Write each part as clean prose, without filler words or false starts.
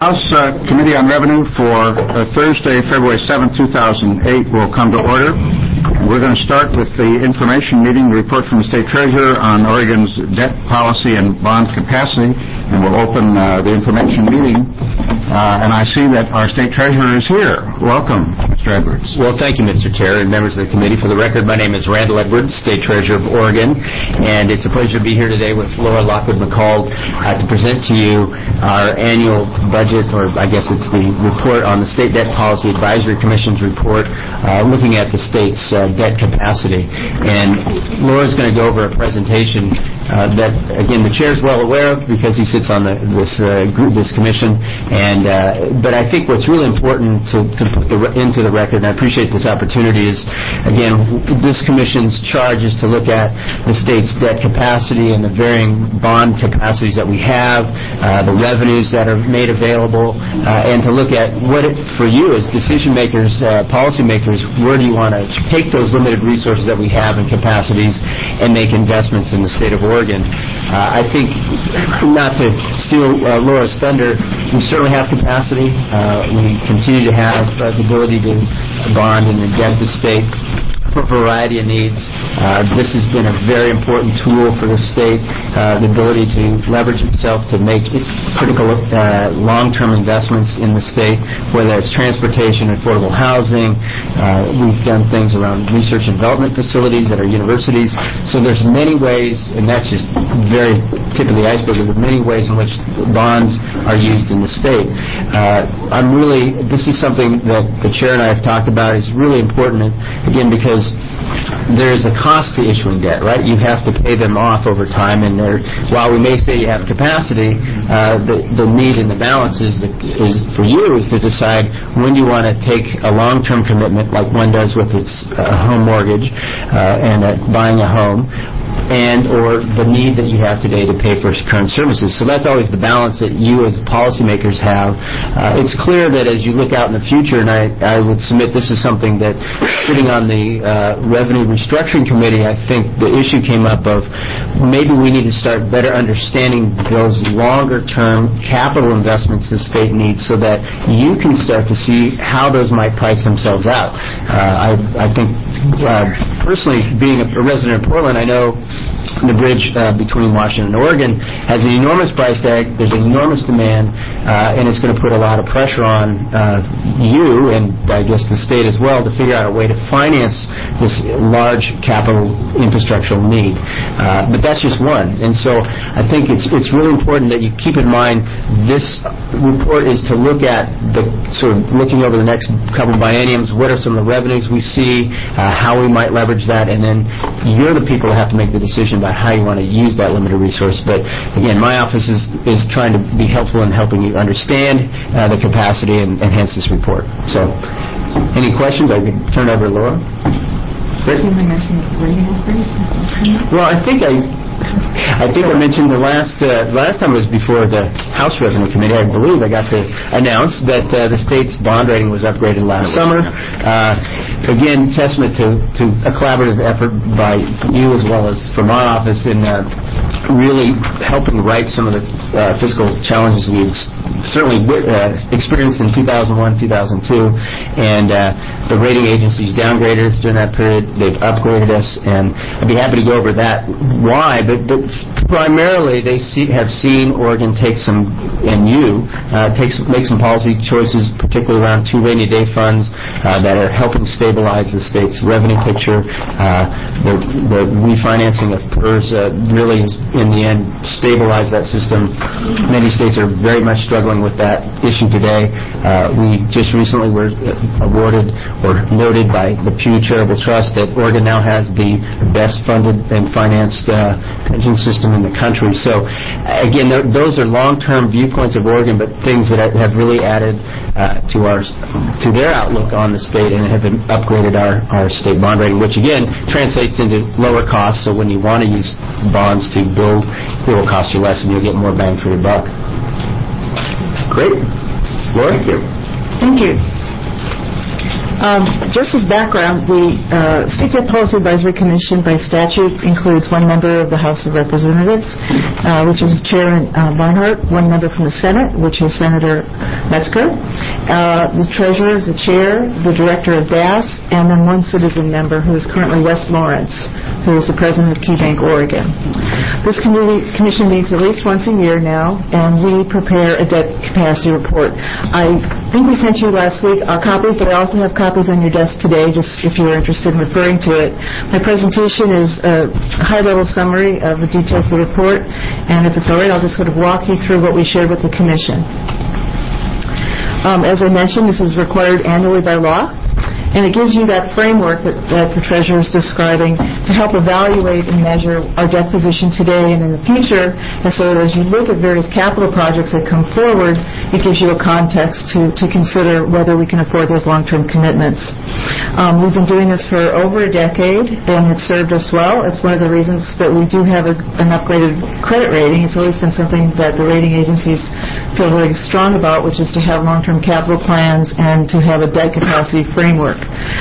House Committee on Revenue for Thursday, February 7, 2008 will come to order. We're going to start with the information meeting, report from the State Treasurer on Oregon's debt policy and bond capacity, and we'll open the information meeting. And I see that our State Treasurer is here. Welcome, Mr. Edwards. Well, thank you, Mr. Chair and members of the committee. For the record, my name is Randall Edwards, State Treasurer of Oregon, and it's a pleasure to be here today with Laura Lockwood McCall to present to you our annual budget, or I guess it's the report on the State Debt Policy Advisory Commission's report looking at the state's debt capacity. And Laura's going to go over a presentation that, again, the chair is well aware of because he sits on this commission. And but I think what's really important to put into the record, and I appreciate this opportunity, is, again, this commission's charge is to look at the state's debt capacity and the varying bond capacities that we have, the revenues that are made available, and to look at what for you as decision makers, policy makers, where do you want to take those limited resources that we have and capacities and make investments in the state of Oregon. I think, not to steal Laura's thunder, we certainly have capacity. We continue to have the ability to bond and indebt the state for a variety of needs. This has been a very important tool for the state, the ability to leverage itself to make critical long-term investments in the state, whether it's transportation, affordable housing. We've done things around research and development facilities at our universities. So there's many ways, and that's just very tip of the iceberg, of the many ways in which bonds are used in the state. This is something that the chair and I have talked about is really important, again, because there's a cost to issuing debt, right? You have to pay them off over time, and while we may say you have capacity, the need and the balance is for you is to decide when do you want to take a long-term commitment, like one does with its home mortgage and buying a home, and or the need that you have today to pay for current services. So that's always the balance that you as policymakers have. It's clear that as you look out in the future, and I would submit this is something that, sitting on the Revenue Restructuring Committee, I think the issue came up of maybe we need to start better understanding those longer-term capital investments the state needs so that you can start to see how those might price themselves out. I think, personally, being a resident of Portland, I know the bridge between Washington and Oregon has an enormous price tag. There's an enormous demand, and it's going to put a lot of pressure on you and I guess the state as well to figure out a way to finance this large capital infrastructural need. But that's just one. And so I think it's really important that you keep in mind this report is to look at the sort of looking over the next couple of bienniums, what are some of the revenues we see, how we might leverage that, and then you're the people who have to make the decision about how you want to use that limited resource. But again, my office is trying to be helpful in helping you understand the capacity and hence this report. So, any questions? I could turn it over to Laura. Great. Well, I think I mentioned the last time was before the House Revenue Committee. I believe I got to announce that the state's bond rating was upgraded last summer. Again, testament to a collaborative effort by you as well as from our office in really helping right some of the fiscal challenges we've certainly experienced in 2001, 2002, and the rating agencies downgraded us during that period. They've upgraded us, and I'd be happy to go over that. Why? But primarily they have seen Oregon take some, and make some policy choices, particularly around two rainy day funds that are helping stabilize the state's revenue picture. The refinancing of PERS really is, in the end, stabilize that system. Many states are very much struggling with that issue today. We just recently were awarded or noted by the Pew Charitable Trust that Oregon now has the best funded and financed pension system in the country. So, again, those are long-term viewpoints of Oregon, but things that have really added to their outlook on the state and have upgraded our state bond rating, which, again, translates into lower costs. So when you want to use bonds to build, it will cost you less and you'll get more bang for your buck. Great. Laura? Thank you. Just as background, the State Debt Policy Advisory Commission by statute includes one member of the House of Representatives, which is Chairman Barnhart, one member from the Senate, which is Senator Metzger. The Treasurer is the Chair, the Director of DAS, and then one citizen member who is currently Wes Lawrence, who is the President of KeyBank Oregon. This commission meets at least once a year now, and we prepare a debt capacity report. I think we sent you last week copies, but I also have copies on your desk today, just if you're interested in referring to it. My presentation is a high-level summary of the details of the report, and if it's all right, I'll just sort of walk you through what we shared with the Commission. As I mentioned, this is required annually by law, and it gives you that framework that the Treasurer is describing to help evaluate and measure our debt position today and in the future. And so as you look at various capital projects that come forward, it gives you a context to consider whether we can afford those long-term commitments. We've been doing this for over a decade, and it's served us well. It's one of the reasons that we do have an upgraded credit rating. It's always been something that the rating agencies feel very strong about, which is to have long-term capital plans and to have a debt capacity framework.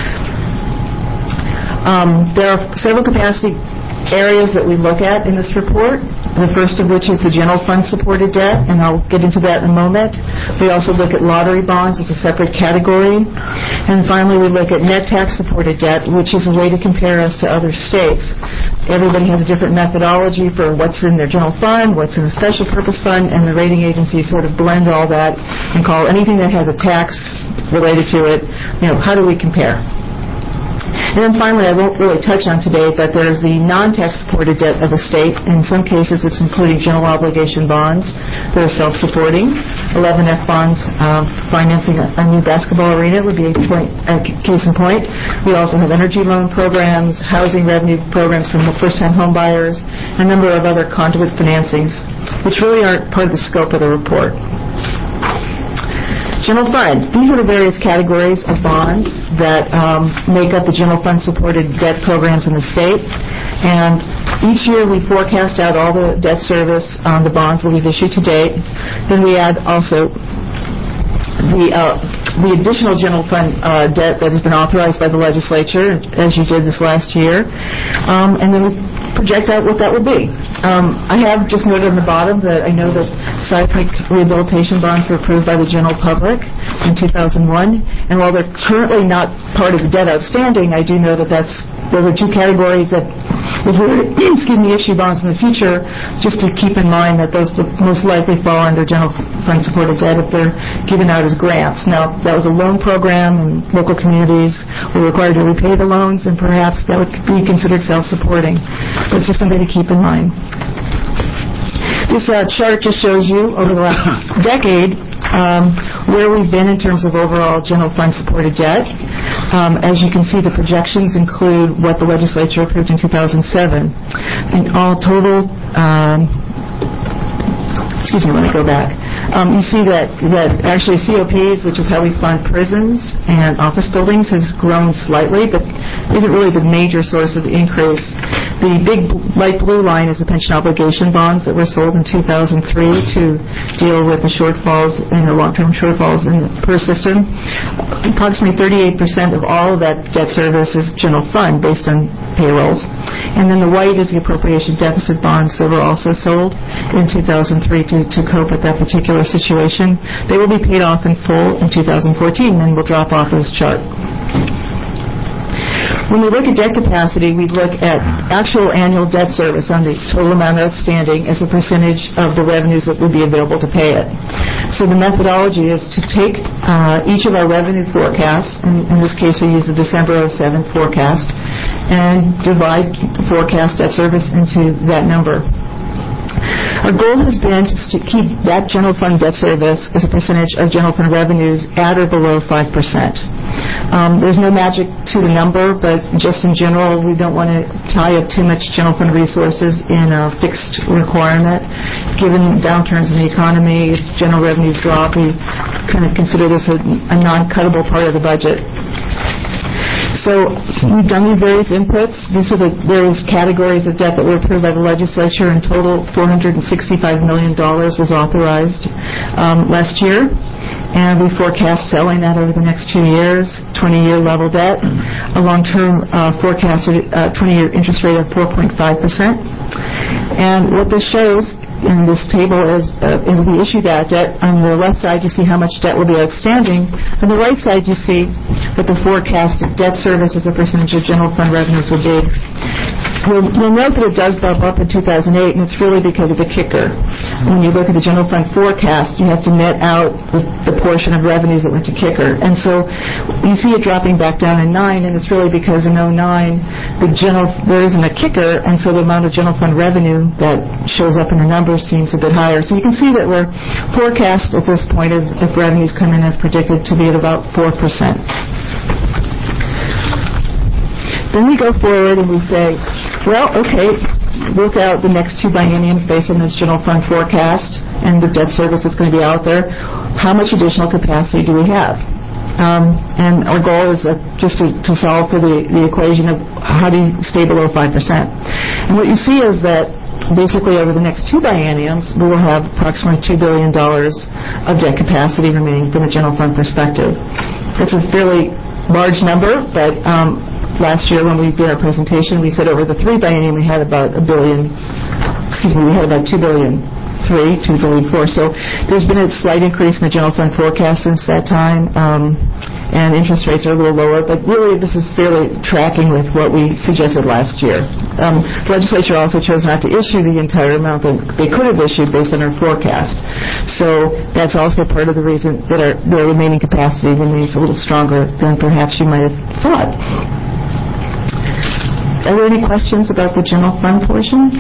There are several capacity areas that we look at in this report, the first of which is the general fund supported debt, and I'll get into that in a moment. We also look at lottery bonds as a separate category. And finally, we look at net tax supported debt, which is a way to compare us to other states. Everybody has a different methodology for what's in their general fund, what's in a special purpose fund, and the rating agencies sort of blend all that and call anything that has a tax related to it, how do we compare? And then finally, I won't really touch on today, but there's the non-tax supported debt of a state. In some cases, it's including general obligation bonds that are self-supporting. 11F bonds financing a new basketball arena would be a case in point. We also have energy loan programs, housing revenue programs from first-time home buyers, and a number of other conduit financings, which really aren't part of the scope of the report. General fund. These are the various categories of bonds that make up the general fund supported debt programs in the state. And each year we forecast out all the debt service on the bonds that we've issued to date. Then we add also the additional general fund debt that has been authorized by the legislature, as you did this last year. And then we project out what that will be. I have just noted on the bottom that I know that seismic rehabilitation bonds were approved by the general public in 2001, and while they're currently not part of the debt outstanding, I do know that those are two categories that if we were to issue bonds in the future, just to keep in mind that those would most likely fall under general fund supported debt if they're given out as grants. Now, that was a loan program, and local communities were required to repay the loans, and perhaps that would be considered self-supporting. But it's just something to keep in mind. This chart just shows you over the last decade where we've been in terms of overall general fund supported debt. As you can see, the projections include what the legislature approved in 2007. In all total, let me go back. You see that actually COPs, which is how we fund prisons and office buildings, has grown slightly, but isn't really the major source of the increase. The big light blue line is the pension obligation bonds that were sold in 2003 to deal with the shortfalls and the long-term shortfalls in the PER system. Approximately 38% of all of that debt service is general fund based on payrolls. And then the white is the appropriation deficit bonds that were also sold in 2003 to cope with that particular situation. They will be paid off in full in 2014 and will drop off this chart. When we look at debt capacity, we look at actual annual debt service on the total amount outstanding as a percentage of the revenues that would be available to pay it. So the methodology is to take each of our revenue forecasts, and in this case we use the December 2007 forecast, and divide the forecast debt service into that number. Our goal has been to keep that general fund debt service as a percentage of general fund revenues at or below 5%. There's no magic to the number, but just in general, we don't want to tie up too much general fund resources in a fixed requirement. Given downturns in the economy, if general revenues drop, we kind of consider this a non-cuttable part of the budget. So we've done these various inputs. These are the various categories of debt that were approved by the legislature. In total, $465 million was authorized last year. and we forecast selling that over the next 2 years, 20-year level debt, a long-term forecasted 20-year interest rate of 4.5%. And what this shows in this table is the issue debt. On the left side, you see how much debt will be outstanding. On the right side, you see what the forecasted debt service as a percentage of general fund revenues will be. You'll note that it does bump up in 2008, and it's really because of the kicker. When you look at the general fund forecast, you have to net out the portion of revenues that went to kicker. And so you see it dropping back down in 9, and it's really because in 09, there isn't a kicker, and so the amount of general fund revenue that shows up in the numbers seems a bit higher. So you can see that we're forecast at this point, if revenues come in as predicted, to be at about 4%. Then we go forward and we say, well, okay, look out the next 2 bienniums based on this general fund forecast and the debt service that's going to be out there. How much additional capacity do we have? And our goal is just to solve for the equation of how do you stay below 5%. And what you see is that basically over the next 2 bienniums, we will have approximately $2 billion of debt capacity remaining from a general fund perspective. It's a fairly large number, but last year when we did our presentation, we said over the 3 biennium we had about $2 billion, 2.4 billion. So there's been a slight increase in the general fund forecast since that time, and interest rates are a little lower, but really this is fairly tracking with what we suggested last year. The legislature also chose not to issue the entire amount that they could have issued based on our forecast. So that's also part of the reason that the remaining capacity remains a little stronger than perhaps you might have thought. Are there any questions about the general fund portion?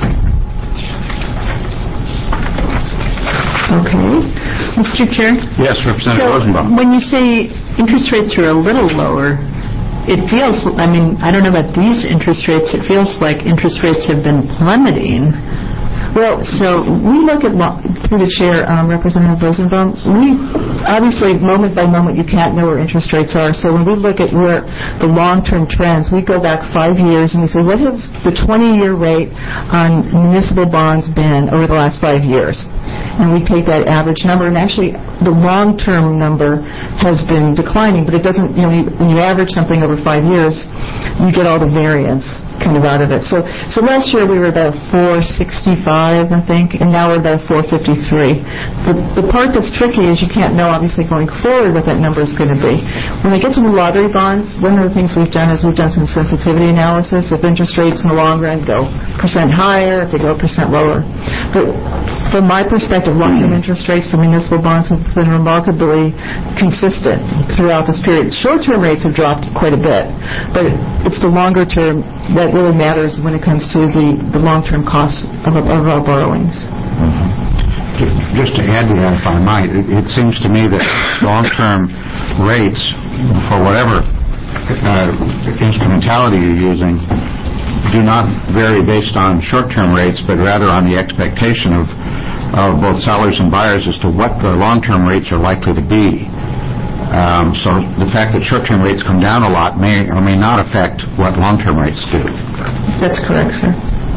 Okay. Mr. Chair? Yes, Representative Rosenbaum. When you say interest rates are a little lower, it feels, I don't know about these interest rates, it feels like interest rates have been plummeting. Well, so we look at, through the chair, Representative Rosenbaum, we obviously, moment by moment, you can't know where interest rates are. So when we look at where the long-term trends, we go back 5 years and we say, what has the 20-year rate on municipal bonds been over the last 5 years? And we take that average number, and actually the long-term number has been declining, but it doesn't, when you average something over 5 years, you get all the variance kind of out of it. So last year we were about 465, I think, and now we're about 453. The part that's tricky is you can't know, obviously, going forward what that number is going to be. When they get to the lottery bonds, one of the things we've done is we've done some sensitivity analysis. If interest rates in the long run go percent higher, if they go percent lower. But from my perspective, long-term interest rates for municipal bonds have been remarkably consistent throughout this period. Short-term rates have dropped quite a bit, but it's the longer term that really matters when it comes to the long-term costs of our borrowings. Just to add to that, if I might, it seems to me that long-term rates, for whatever instrumentality you're using, do not vary based on short-term rates, but rather on the expectation of both sellers and buyers as to what the long-term rates are likely to be. So the fact that short-term rates come down a lot may or may not affect what long-term rates do. That's correct, sir.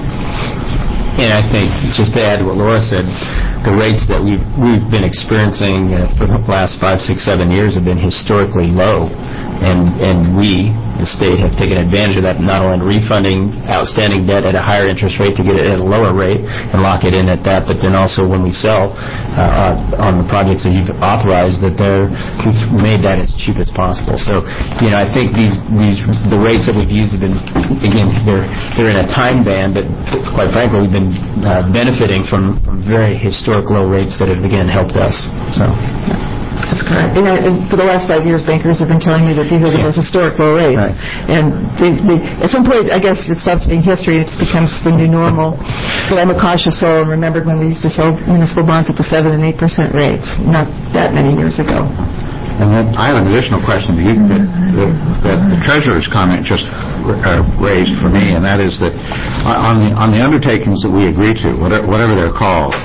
And I think, just to add to what Laura said, the rates that we've been experiencing for the last 5, 6, 7 years have been historically low. And we, the state, have taken advantage of that, not only refunding outstanding debt at a higher interest rate to get it at a lower rate and lock it in at that, but then also when we sell on the projects that you've authorized, that we've made that as cheap as possible. So, I think the rates that we've used have been, again, they're in a time band, but quite frankly, we've been benefiting from very historic low rates that have, again, helped us. So. That's correct. And for the last 5 years, bankers have been telling me that these are the most historic low rates. Right. And at some point, I guess it stops being history and it just becomes the new normal. But I'm a cautious soul and remembered when we used to sell municipal bonds at the 7 and 8% rates, not that many years ago. And then I have an additional question that the Treasurer's comment just raised for me, and that is that on the undertakings that we agree to, whatever they're called,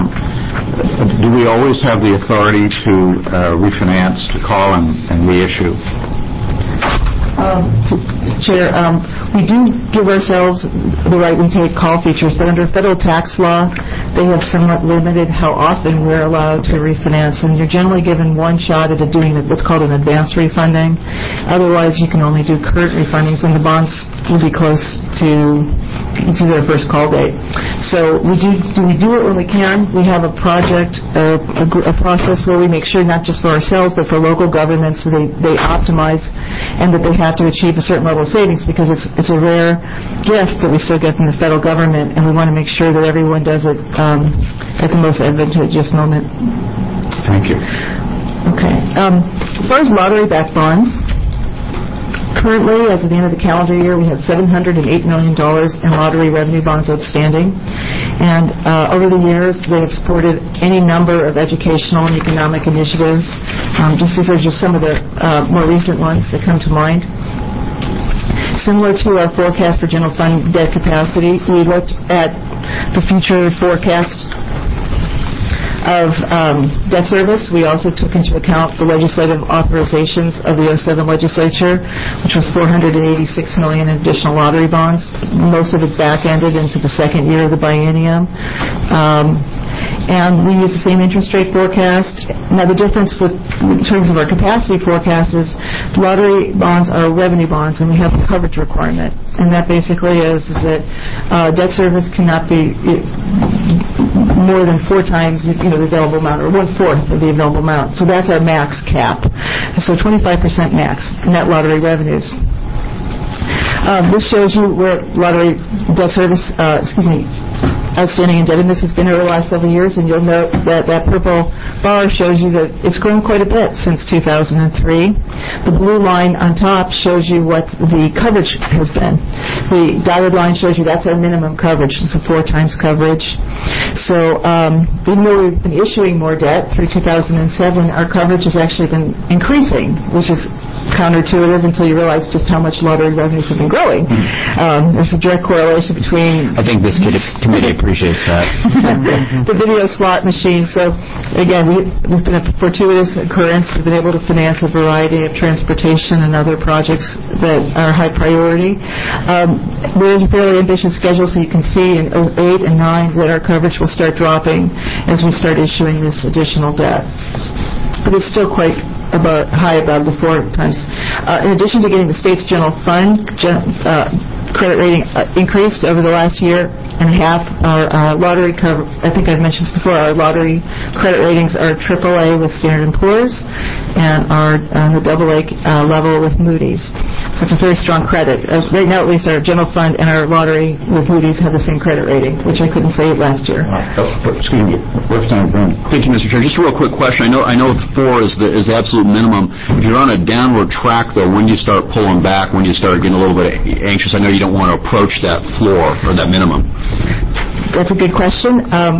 do we always have the authority to refinance, to call and reissue? Chair, we do give ourselves the right to take call features, but under federal tax law, they have somewhat limited how often we're allowed to refinance, and you're generally given one shot at doing what's called an advance refunding. Otherwise, you can only do current refundings when the bonds will be close to their first call date. So we do it when we can. We have a project, a process where we make sure not just for ourselves but for local governments that they optimize and that they have to achieve a certain level of savings, because it's a rare gift that we still get from the federal government, and we want to make sure that everyone does it at the most advantageous moment. Thank you. Okay. As far as lottery-backed bonds, currently, as of the end of the calendar year, we have $708 million in lottery revenue bonds outstanding. And over the years, they have supported any number of educational and economic initiatives. These are just some of the more recent ones that come to mind. Similar to our forecast for general fund debt capacity, we looked at the future forecast of debt service. We also took into account the legislative authorizations of the 2007 legislature, which was $486 million in additional lottery bonds. Most of it back-ended into the second year of the biennium. And we use the same interest rate forecast. Now, the difference in terms of our capacity forecast is lottery bonds are revenue bonds, and we have a coverage requirement. And that basically is that debt service cannot be more than 4 times the available amount, or 1/4 of the available amount. So that's our max cap. So 25% max net lottery revenues. This shows you where lottery debt service, outstanding indebtedness has been over the last several years, and you'll note that that purple bar shows you that it's grown quite a bit since 2003. The blue line on top shows you what the coverage has been. The dotted line shows you that's our minimum coverage. It's a 4 times coverage. So even though we've been issuing more debt through 2007, our coverage has actually been increasing, which is counterintuitive until you realize just how much lottery revenues have been growing. There's a direct correlation between... I think this committee appreciates that. the video slot machine. So, again, there's been a fortuitous occurrence. We've been able to finance a variety of transportation and other projects that are high priority. There is a fairly ambitious schedule, so you can see in 2008 and 2009 that our coverage will start dropping as we start issuing this additional debt. But it's still quite high above the 4 times. In addition to getting the state's general fund credit rating increased over the last year and a half, our lottery cover, I think I've mentioned this before, our lottery credit ratings are AAA with Standard & Poor's and are on the AA level with Moody's. So it's a very strong credit. Right now, at least, our general fund and our lottery with Moody's have the same credit rating, which I couldn't say last year. Excuse me. Thank you, Mr. Chair. Just a real quick question. I know 4 is the absolute minimum. If you're on a downward track, though, when do you start pulling back? When do you start getting a little bit anxious? I know you don't want to approach that floor or that minimum. That's a good question.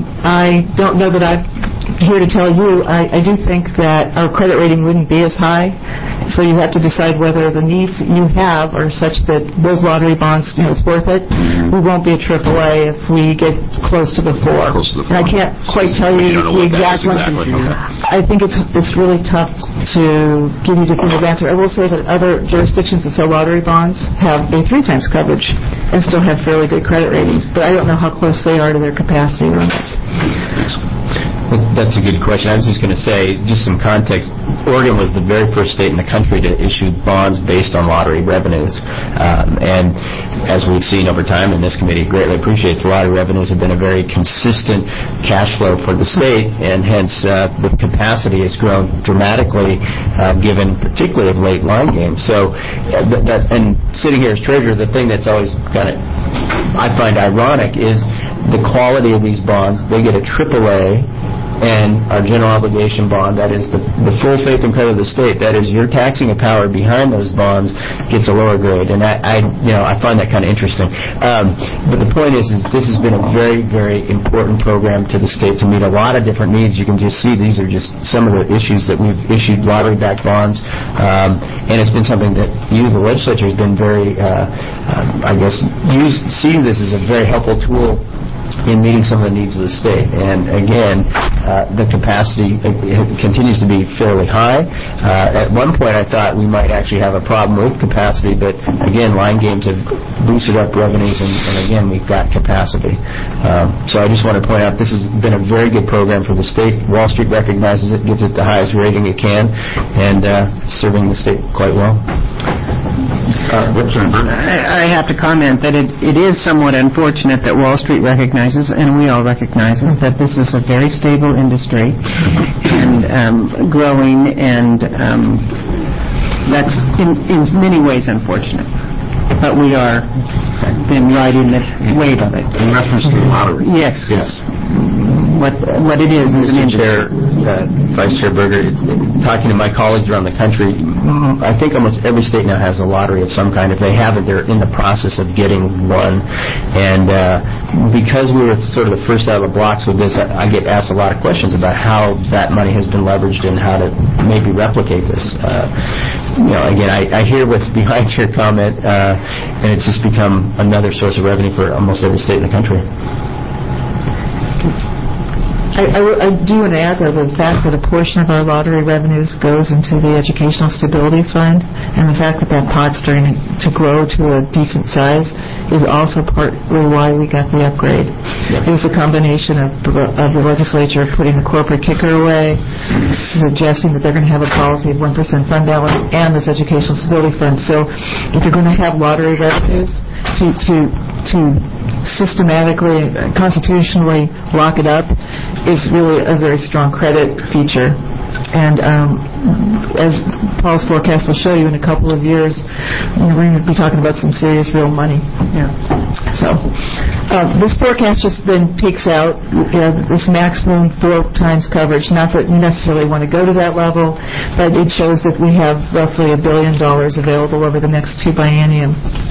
I don't know that I'm here to tell you. I do think that our credit rating wouldn't be as high, so you have to decide whether the needs that you have are such that those lottery bonds, it's worth it. We won't be a AAA if we get close to the 4. And I can't quite tell you the exact one. I think it's really tough to give you a definitive answer. I will say that other jurisdictions that sell lottery bonds have a 3 times coverage and still have fairly good credit ratings, but I don't know how close they are to their capacity limits. That's a good question. I was just going to say, just some context, Oregon was the very first state in the country to issue bonds based on lottery revenues. And as we've seen over time, and this committee greatly appreciates, lottery revenues have been a very consistent cash flow for the state, and hence the capacity has grown dramatically, given particularly of late line games. So, and sitting here as treasurer, the thing that's always kind of, I find ironic, is the quality of these bonds. They get a AAA, and our general obligation bond, that is the full faith and credit of the state, that is your taxing power behind those bonds, gets a lower grade. And I find that kind of interesting. But the point is this has been a very, very important program to the state to meet a lot of different needs. You can just see these are just some of the issues that we've issued lottery-backed bonds. And it's been something that the legislature has been very, seeing this as a very helpful tool in meeting some of the needs of the state. And again, the capacity continues to be fairly high. At one point, I thought we might actually have a problem with capacity, but again, line games have boosted up revenues, and again, we've got capacity. So I just want to point out this has been a very good program for the state. Wall Street recognizes it, gives it the highest rating it can, and serving the state quite well. I have to comment that it is somewhat unfortunate that Wall Street recognizes, and we all recognize, that this is a very stable industry and growing, and that's in many ways unfortunate. But we are been riding the wave of it. In reference to the lottery. Yes. What it is an Chair, Vice Chair Berger, talking to my colleagues around the country, I think almost every state now has a lottery of some kind. If they haven't, they're in the process of getting one. And because we were sort of the first out of the blocks with this, I get asked a lot of questions about how that money has been leveraged and how to maybe replicate this. Again, I hear what's behind your comment, and it's just become another source of revenue for almost every state in the country. I do want to add, though, the fact that a portion of our lottery revenues goes into the Educational Stability Fund, and the fact that that pot's starting to grow to a decent size is also partly why we got the upgrade. It was a combination of the legislature putting the corporate kicker away, suggesting that they're going to have a policy of 1% fund balance, and this Educational Stability Fund. So if you're going to have lottery revenues, to systematically, constitutionally lock it up is really a very strong credit feature. And as Paul's forecast will show you, in a couple of years, we're going to be talking about some serious real money. Yeah. So this forecast just then takes out this maximum 4 times coverage. Not that you necessarily want to go to that level, but it shows that we have roughly $1 billion available over the next 2 biennium.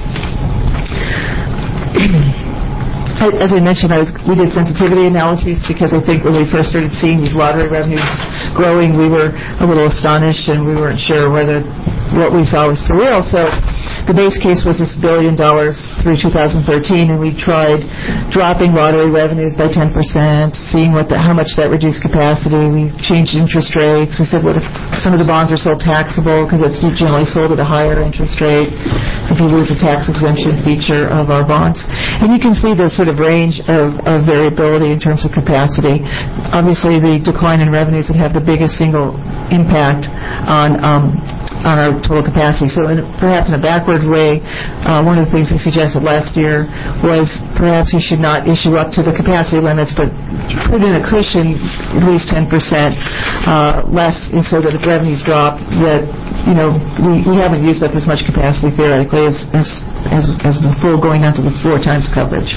As I mentioned, we did sensitivity analyses because I think when we first started seeing these lottery revenues growing, we were a little astonished and we weren't sure whether what we saw was for real. So the base case was this $1 billion through 2013, and we tried dropping lottery revenues by 10%, seeing how much that reduced capacity. We changed interest rates. We said, what if some of the bonds are sold taxable, because it's generally sold at a higher interest rate if you lose the tax exemption feature of our bonds. And you can see the sort of range of variability in terms of capacity. Obviously, the decline in revenues would have the biggest single impact on our total capacity. So perhaps in a backward way, one of the things we suggested last year was perhaps you should not issue up to the capacity limits, but put in a cushion at least 10% less, so that if revenues drop, that we haven't used up as much capacity theoretically as the full going out to the 4 times coverage.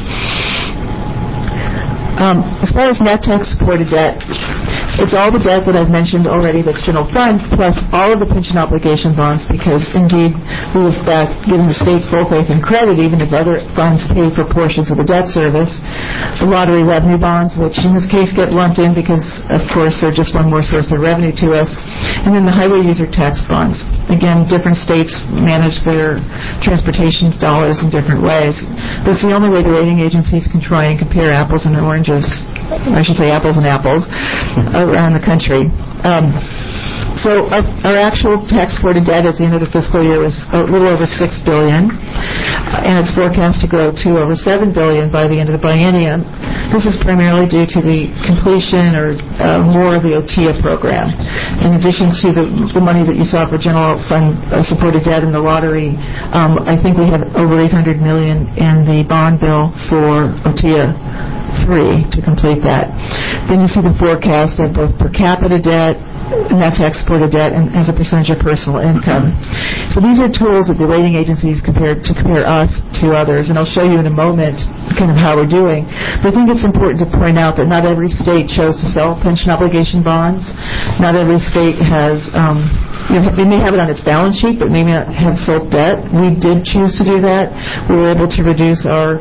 As far as net tax supported debt, it's all the debt that I've mentioned already that's general fund, plus all of the pension obligation bonds, because indeed we have given the states full faith and credit, even if other funds pay for portions of the debt service. The lottery revenue bonds, which in this case get lumped in because, of course, they're just one more source of revenue to us. And then the highway user tax bonds. Again, different states manage their transportation dollars in different ways. But it's the only way the rating agencies can try and compare apples and oranges, I should say apples and apples, around the country. So our actual tax-supported debt at the end of the fiscal year was a little over $6 billion, and it's forecast to grow to over $7 billion by the end of the biennium. This is primarily due to the completion or more of the OTIA program. In addition to the money that you saw for general fund supported debt in the lottery, I think we have over $800 million in the bond bill for OTIA 3 to complete that. Then you see the forecast of both per capita debt, net tax-supported debt, and as a percentage of personal income. So these are tools that the rating agencies compare us to others, and I'll show you in a moment kind of how we're doing. But I think it's important to point out that not every state chose to sell pension obligation bonds. Not every state has... they may have it on its balance sheet, but may not have sold debt. We did choose to do that. We were able to reduce our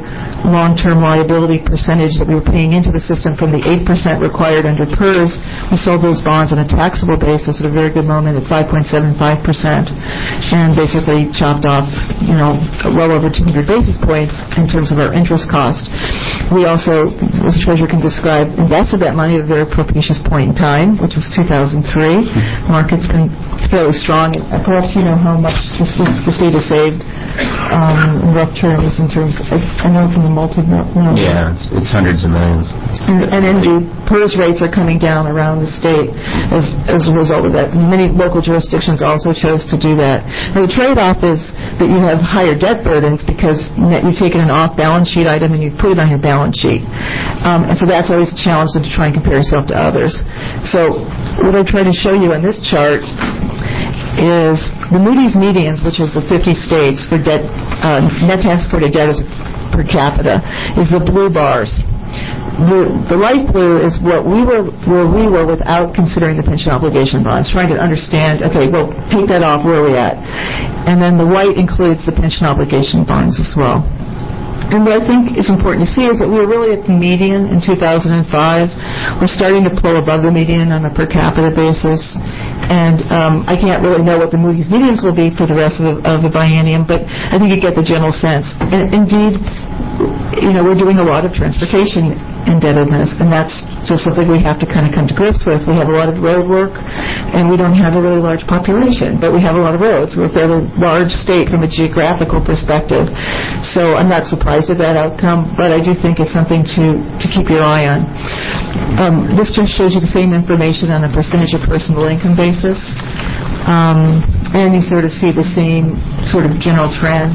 long-term liability percentage that we were paying into the system from the 8% required under PERS. We sold those bonds on a taxable basis at a very good moment at 5.75% and basically chopped off, well over 200 basis points in terms of our interest cost. We also, as the Treasurer can describe, invested that money at a very propitious point in time, which was 2003. Market's been fairly strong. Perhaps you know how much the state has saved in rough terms in terms of, I know it's in the multi-millions. Yeah, it's hundreds of millions. And indeed, PERS rates are coming down around the state as a result of that. Many local jurisdictions also chose to do that. Now, the trade-off is that you have higher debt burdens because you've taken an off-balance sheet item and you put it on your balance sheet. And so that's always a challenge to try and compare yourself to others. So what I try to show you on this chart is the Moody's medians, which is the 50 states for debt, net tax reported debt per capita, is the blue bars. The light blue is where we were without considering the pension obligation bonds, trying to understand, okay, well, take that off, where are we at? And then the white includes the pension obligation bonds as well. And what I think is important to see is that we were really at the median in 2005. We're starting to pull above the median on a per capita basis. And I can't really know what the Moody's medians will be for the rest of the biennium, but I think you get the general sense. And indeed, we're doing a lot of transportation indebtedness, and that's just something we have to kind of come to grips with. We have a lot of road work, and we don't have a really large population, but we have a lot of roads. We're a fairly large state from a geographical perspective. So I'm not surprised at that outcome, but I do think it's something to keep your eye on. This just shows you the same information on a percentage of personal income basis, and you sort of see the same sort of general trend.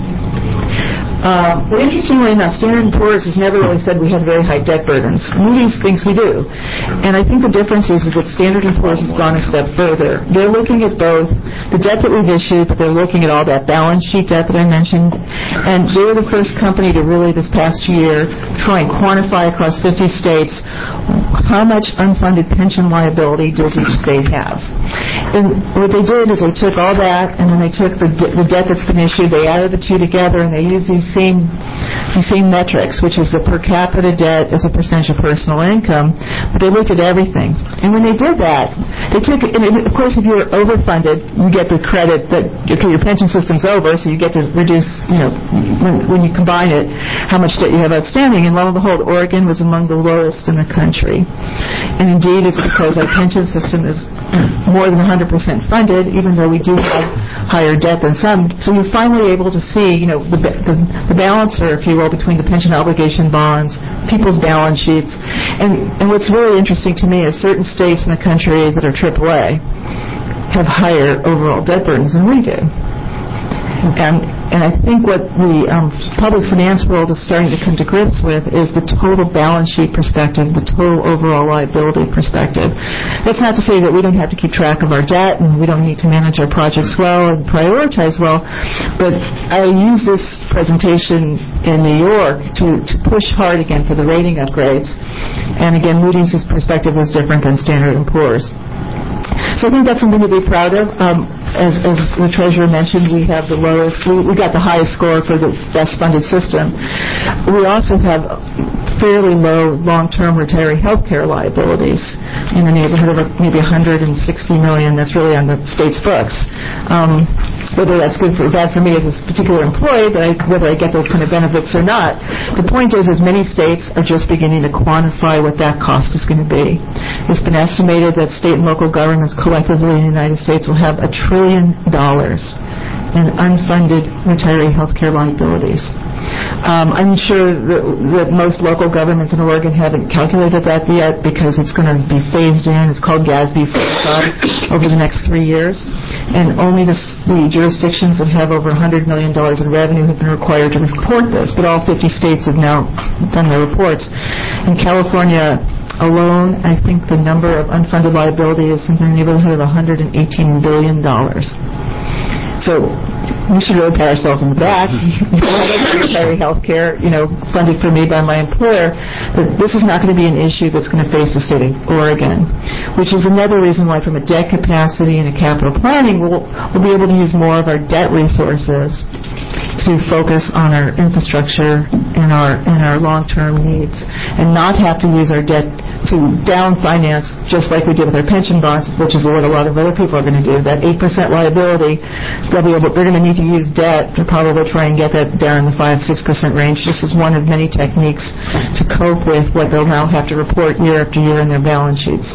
But interestingly enough, Standard & Poor's has never really said we have very high debt burdens. Moody's thinks we do. And I think the difference is that Standard & Poor's has gone a step further. They're looking at both the debt that we've issued, but they're looking at all that balance sheet debt that I mentioned. And they were the first company to really, this past year, try and quantify across 50 states how much unfunded pension liability does each state have. And what they did is they took all that, and then they took the debt that's been issued, they added the two together, and they used these same metrics, which is the per capita debt as a percentage of personal income, but they looked at everything. And when they did that, they took, and of course if you're overfunded, you get the credit that, okay, your pension system's over, so you get to reduce, when you combine it, how much debt you have outstanding. And lo and behold, Oregon was among the lowest in the country. And indeed, it's because our pension system is more than 100% funded, even though we do have higher debt than some. So you're finally able to see, the balancer, if you will, between the pension obligation bonds, people's balance sheets. And what's really interesting to me is certain states in the country that are AAA have higher overall debt burdens than we do. And I think what the public finance world is starting to come to grips with is the total balance sheet perspective, the total overall liability perspective. That's not to say that we don't have to keep track of our debt and we don't need to manage our projects well and prioritize well, but I use this presentation in New York to push hard again for the rating upgrades. And again, Moody's perspective is different than Standard & Poor's. So I think that's something to be proud of. As the Treasurer mentioned, we have the lowest, we got the highest score for the best funded system. We also have fairly low long-term retiree health care liabilities in the neighborhood of maybe $160 million. That's really on the state's books. Whether that's good or bad for me as a particular employee, but whether I get those kind of benefits or not, the point is many states are just beginning to quantify what that cost is going to be. It's been estimated that state and local governments collectively in the United States will have $1 trillion in unfunded retiree health care liabilities. I'm sure that most local governments in Oregon haven't calculated that yet because it's going to be phased in. It's called GASB 45 over the next 3 years. And only the jurisdictions that have over $100 million in revenue have been required to report this, but all 50 states have now done their reports. In California alone, I think the number of unfunded liability is in the neighborhood of $118 billion. So we should really pat ourselves on the back. Retiree health care, funded for me by my employer. But this is not going to be an issue that's going to face the state of Oregon, which is another reason why, from a debt capacity and a capital planning, we'll be able to use more of our debt resources to focus on our infrastructure and our long-term needs, and not have to use our debt to down-finance, just like we did with our pension bonds, which is what a lot of other people are going to do. That 8% liability, they're going to need to use debt to probably try and get that down in the 5-6% range. This is one of many techniques to cope with what they'll now have to report year after year in their balance sheets.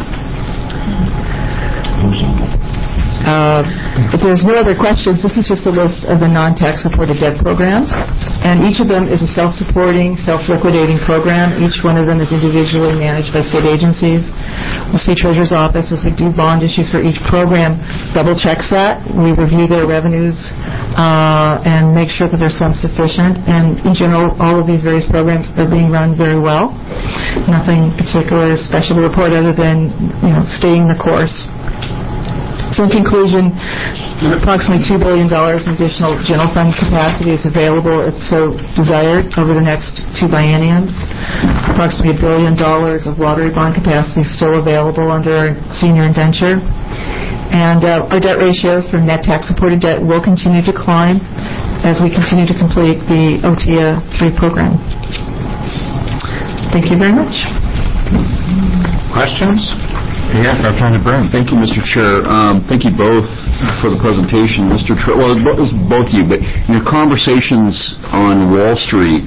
If there's no other questions, this is just a list of the non-tax supported debt programs, and each of them is a self-supporting, self-liquidating program. Each one of them is individually managed by state agencies. The State Treasurer's Office, as we do bond issues for each program, double-checks that. We review their revenues and make sure that they're sufficient, and in general, all of these various programs are being run very well. Nothing particular special to report other than, staying the course. So in conclusion, approximately $2 billion in additional general fund capacity is available if so desired over the next 2 bienniums. Approximately $1 billion of lottery bond capacity is still available under our senior indenture. And our debt ratios for net tax-supported debt will continue to climb as we continue to complete the OTIA 3 program. Thank you very much. Questions? Yes, Representative Brown. Thank you, Mr. Chair. Thank you both for the presentation. Mr. Well, it's both of you, but in your conversations on Wall Street,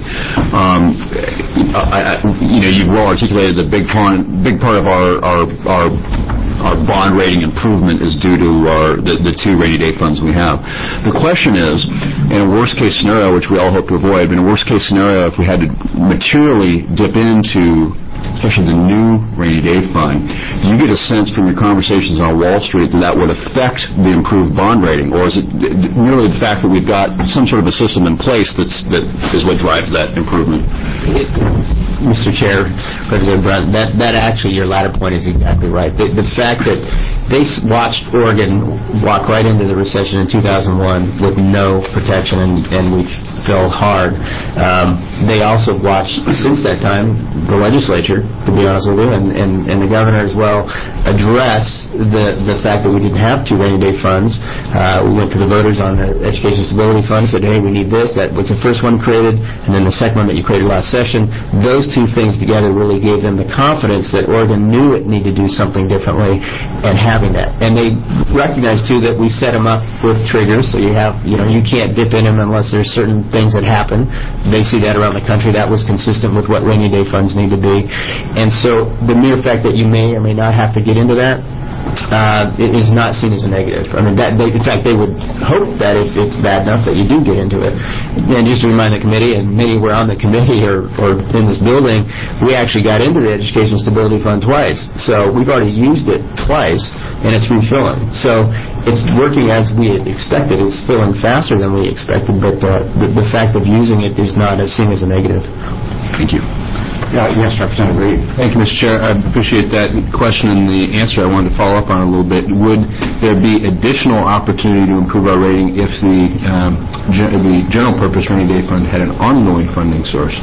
you've well articulated the big part of our bond rating improvement is due to the 2 rainy day funds we have. The question is, in a worst case scenario, which we all hope to avoid, but in a worst case scenario, if we had to materially dip into especially the new rainy day fund, do you get a sense from your conversations on Wall Street that would affect the improved bond rating, or is it merely the fact that we've got some sort of a system in place that is what drives that improvement? Mr. Chair, Representative Brown, that actually, your latter point is exactly right. The fact that they watched Oregon walk right into the recession in 2001 with no protection, and we fell hard. They also watched, since that time, the legislature, to be honest with you, and the governor as well, address the fact that we didn't have 2 rainy day funds. We went to the voters on the Education Stability Fund and said, hey, we need this. That was the first one created, and then the second one that you created last session. Those 2 things together really gave them the confidence that Oregon knew it needed to do something differently, and having that. And they recognized, too, that we set them up with triggers, so you can't dip in them unless there's certain things that happen. They see that around the country. That was consistent with what rainy day funds need to be. And so the mere fact that you may or may not have to get into that is not seen as a negative. I mean, in fact, they would hope that if it's bad enough that you do get into it. And just to remind the committee, and many were on the committee or in this building, we actually got into the Education Stability Fund twice. So we've already used it twice, and it's refilling. So it's working as we had expected. It's filling faster than we expected, but the fact of using it is not seen as a negative. Thank you. Yes, Representative Reed. Thank you, Mr. Chair. I appreciate that question and the answer. I wanted to follow up on it a little bit. Would there be additional opportunity to improve our rating if the general purpose rainy day fund had an ongoing funding source?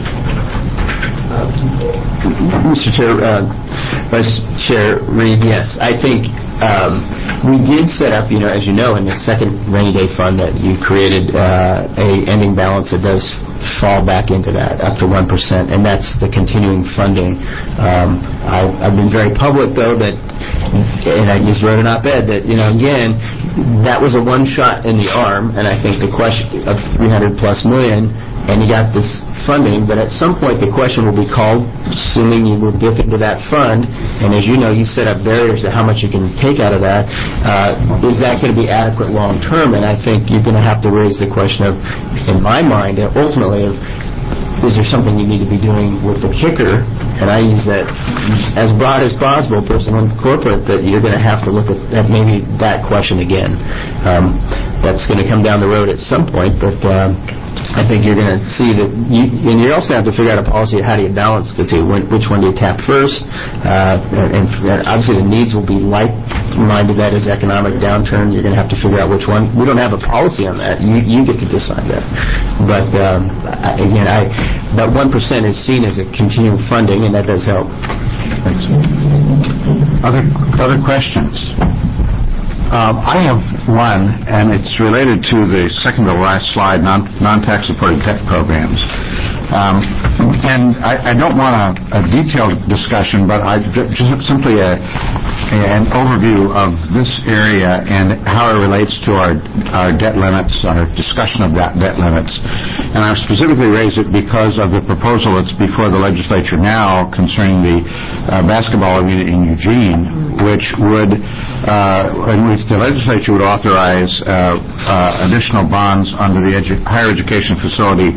Mr. Chair, Vice Chair Reed, yes. I think we did set up, as you know, in the second rainy day fund that you created, a ending balance that does fall back into that, up to 1%, and that's the continuing funding. I've been very public, though, and I just wrote an op-ed that, again, that was a one-shot in the arm, and I think the question of $300+ million, and you got this funding, but at some point the question will be called, assuming you will dip into that fund, and as you know, you set up barriers to how much you can take out of that. Is that going to be adequate long-term? And I think you're going to have to raise the question of, in my mind, ultimately, is there something you need to be doing with the kicker? And I use that as broad as possible, personal and corporate, that you're going to have to look at maybe that question again. That's going to come down the road at some point, but I think you're going to see that, and you're also going to have to figure out a policy of how do you balance the 2. Which one do you tap first? And obviously the needs will be like-minded. That is economic downturn. You're going to have to figure out which one. We don't have a policy on that. You get to decide that. But again, that 1% is seen as a continuing funding, and that does help. Thanks. Other questions? I have one, and it's related to the second to last slide, non-tax supported debt programs. And I don't want a detailed discussion, but just simply an overview of this area and how it relates to our debt limits, our discussion of debt limits. And I specifically raise it because of the proposal that's before the legislature now concerning the basketball arena in Eugene, which would, in which the legislature would authorize additional bonds under the higher education facility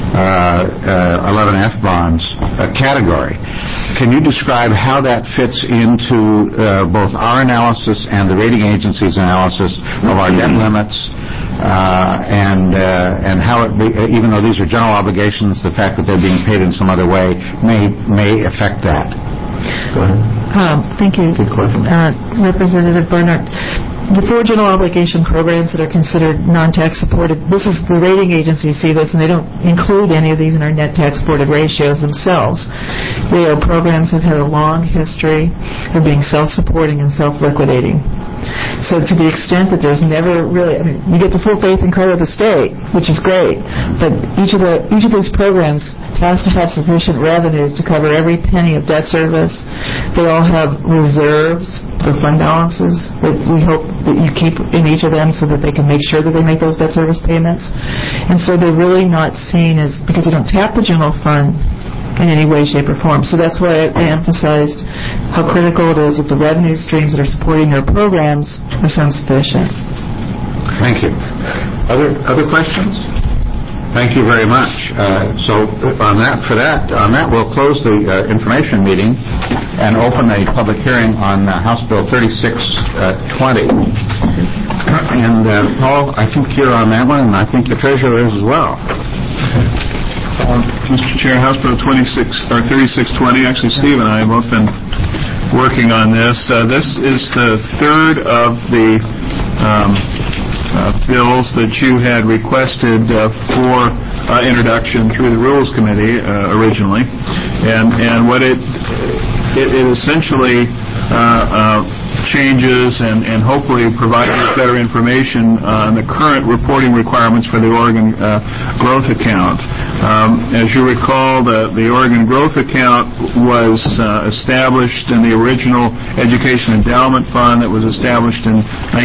11F bonds category. Can you describe how that fits into both our analysis and the rating agency's analysis of our debt limits, and how it, even though these are general obligations, the fact that they're being paid in some other way may affect that? Go ahead. Thank you. Good question. Representative Barnard. The 4 general obligation programs that are considered non-tax supported, this is the rating agencies see this, and they don't include any of these in our net tax supported ratios themselves. They are programs that have a long history of being self-supporting and self-liquidating. So to the extent that there's never really, you get the full faith and credit of the state, which is great, but each of these programs has to have sufficient revenues to cover every penny of debt service. They all have reserves or fund balances that we hope that you keep in each of them so that they can make sure that they make those debt service payments. And so they're really not seen as, because you don't tap the general fund in any way, shape, or form. So that's why I emphasized how critical it is that the revenue streams that are supporting their programs are sufficient. Thank you. Other questions? Thank you very much. So on that, we'll close the information meeting and open a public hearing on House Bill 3620. And Paul, I think you're on that one, and I think the treasurer is as well. Mr. Chair, House Bill 3620, actually Steve and I have both been working on this. This is the third of the bills that you had requested for introduction through the Rules Committee originally. And what it essentially changes and hopefully provides better information on the current reporting requirements for the Oregon Growth Account. As you recall, the Oregon Growth Account was established in the original Education Endowment Fund that was established in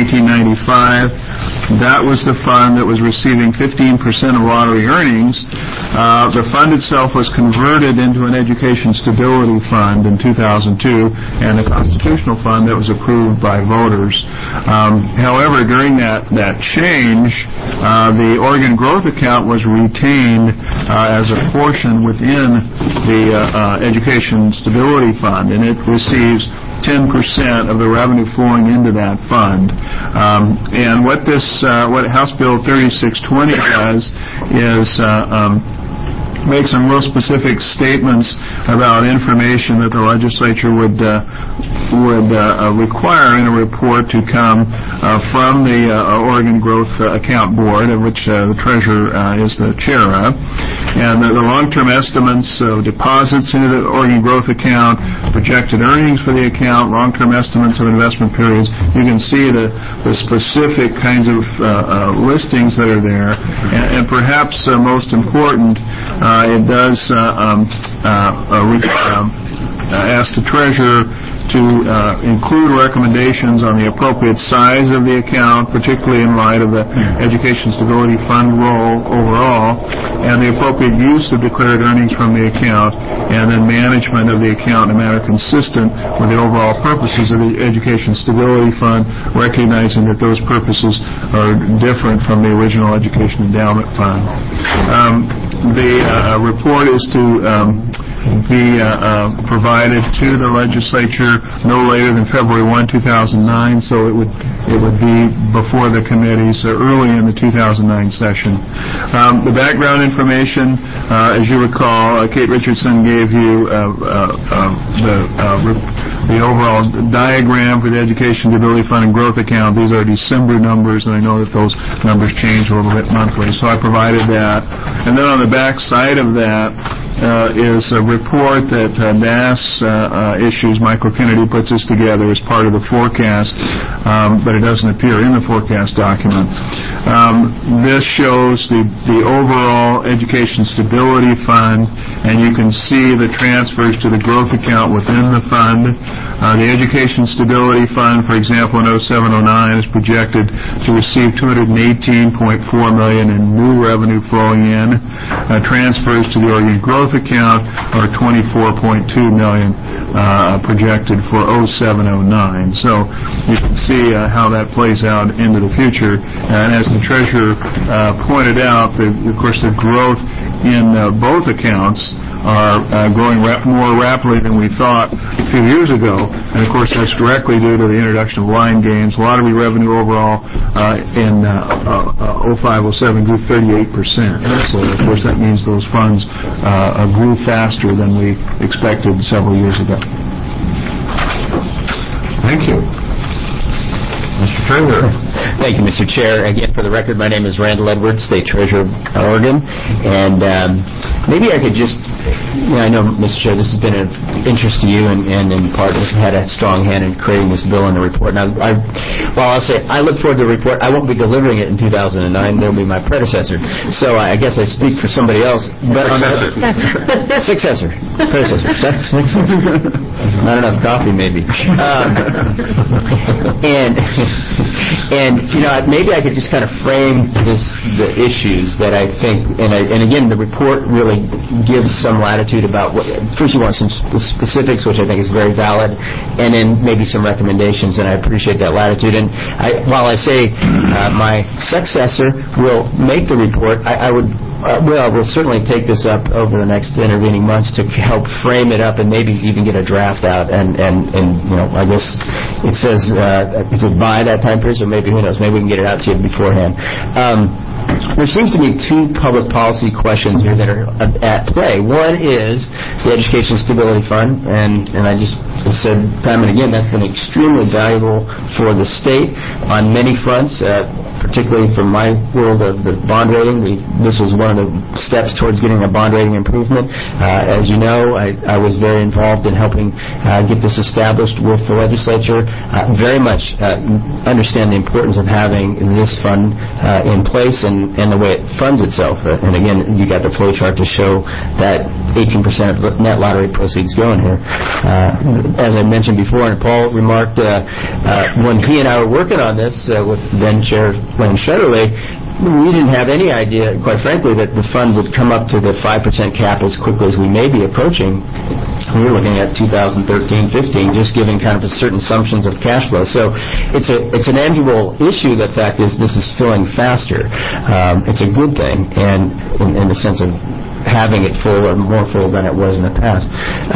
1995. That was the fund that was receiving 15% of lottery earnings. The fund itself was converted into an Education Stability Fund in 2002 and a constitutional fund that was approved by voters. However, during that change, the Oregon Growth Account was retained as a portion within the Education Stability Fund, and it receives 10% of the revenue flowing into that fund. And what House Bill 3620 does is make some real specific statements about information that the legislature would require in a report to come from the Oregon Growth Account Board, of which the treasurer is the chair of. And the long-term estimates of deposits into the Oregon Growth Account, projected earnings for the account, long-term estimates of investment periods. You can see the specific kinds of listings that are there. And perhaps most important, it does ask the treasurer to include recommendations on the appropriate size of the account, particularly in light of the Education Stability Fund role overall, and the appropriate use of declared earnings from the account, and then management of the account in a manner consistent with the overall purposes of the Education Stability Fund, recognizing that those purposes are different from the original Education Endowment Fund. The report is to be provided to the legislature no later than February 1, 2009, so it would be before the committees early in the 2009 session. The background information, as you recall, Kate Richardson gave you the overall diagram for the Education Stability Fund and Growth Account. These are December numbers, and I know that those numbers change a little bit monthly, so I provided that. And then on the back side of that, is a report that NAS issues. Michael Kennedy puts this together as part of the forecast, but it doesn't appear in the forecast document. This shows the overall Education Stability Fund, and you can see the transfers to the growth account within the fund. The Education Stability Fund, for example, in 07-09 is projected to receive $218.4 million in new revenue flowing in. Transfers to the Oregon Growth Account are $24.2 million projected for 07-09. So you can see how that plays out into the future. And as the Treasurer pointed out, of course, the growth in both accounts are growing more rapidly than we thought a few years ago. And, of course, that's directly due to the introduction of line gains. Lottery revenue overall in 05-07 grew 38%. So, of course, that means those funds grew faster than we expected several years ago. Thank you. Mr. Treasurer. Thank you, Mr. Chair. Again, for the record, my name is Randall Edwards, State Treasurer of Oregon. And maybe I could just, I know, Mr. Chair, this has been of interest to you and in part has had a strong hand in creating this bill and the report. Now, I'll say I look forward to the report. I won't be delivering it in 2009. There will be my predecessor. So I guess I speak for somebody else. But successor. Predecessor. Not enough coffee, maybe. And maybe I could just kind of frame the issues that I think, and again, the report really gives some latitude about what. First, you want some specifics, which I think is very valid, and then maybe some recommendations, and I appreciate that latitude. And while I say my successor will make the report, we'll certainly take this up over the next intervening months to help frame it up and maybe even get a draft out. And I guess it says, is it by that time period, or maybe, who knows, maybe we can get it out to you beforehand. There seems to be two public policy questions here that are at play. One is the Education Stability Fund, and I just have said time and again that's been extremely valuable for the state on many fronts, particularly from my world of the bond rating. This was one of the steps towards getting a bond rating improvement. As you know, I was very involved in helping get this established with the legislature. Very much understand the importance of having this fund in place and the way it funds itself. And again, you got the flow chart to show that 18% of net lottery proceeds go in here. As I mentioned before, and Paul remarked, when he and I were working on this with then Chair Lane Shetterly, we didn't have any idea, quite frankly, that the fund would come up to the 5% cap as quickly as we may be approaching. We were looking at 2013-15, just giving kind of a certain assumptions of cash flow. So it's an enviable issue. The fact is, this is filling faster. It's a good thing, and in the sense of having it full or more full than it was in the past.